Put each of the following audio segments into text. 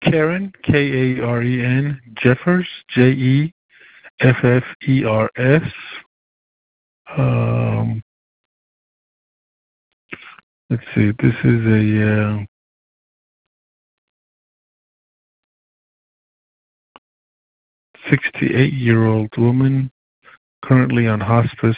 Karen, Karen, Jeffers, Jeffers. Let's see, this is a 68-year-old woman currently on hospice.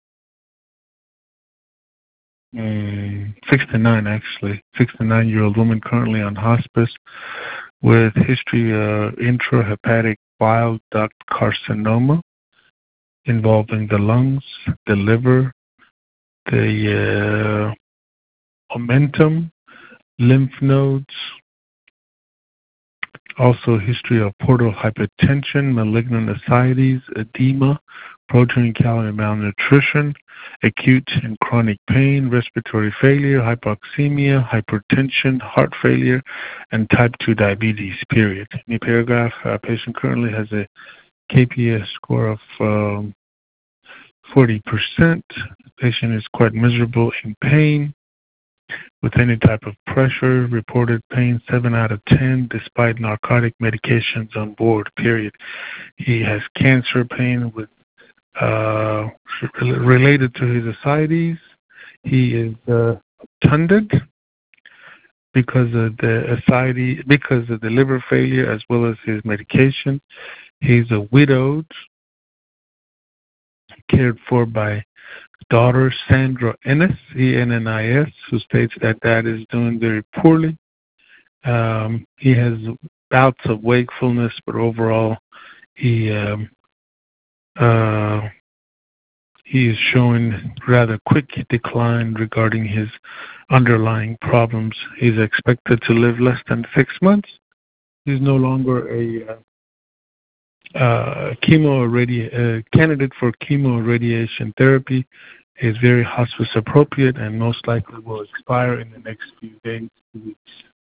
69 actually. 69-year-old woman currently on hospice with history of intrahepatic bile duct carcinoma involving the lungs, the liver, the omentum, lymph nodes, also history of portal hypertension, malignant ascites, edema, protein and calorie malnutrition, acute and chronic pain, respiratory failure, hypoxemia, hypertension, heart failure, and type 2 diabetes, period. In the paragraph, patient currently has a KPS score of 40%. Patient is quite miserable in pain with any type of pressure, reported pain 7 out of 10 despite narcotic medications on board, period. He has cancer pain with related to his ascites. He is obtunded because of the ascites, because of the liver failure as well as his medication. He's a widowed, cared for by daughter Sandra Ennis, Ennis, who states that dad is doing very poorly. He has bouts of wakefulness, but overall he is showing rather quick decline regarding his underlying problems. He's expected to live less than 6 months. He's no longer a candidate for chemo radiation therapy. Is very hospice appropriate and most likely will expire in the next few days, 2 weeks.